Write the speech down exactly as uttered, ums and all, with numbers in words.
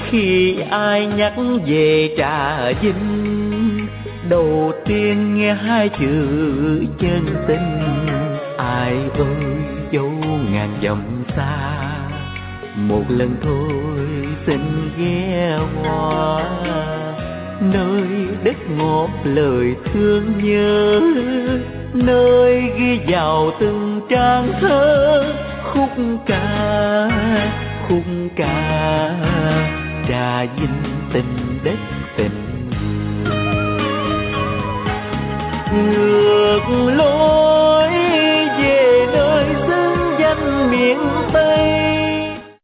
Khi ai nhắc về Trà Vinh, đầu tiên nghe hai chữ chân tình. Ai ơi dấu ngàn dặm xa, một lần thôi xin ghé qua. Nơi đất ngọt lời thương nhớ, nơi ghi vào từng trang thơ. Khúc ca, khúc ca Trà Vinh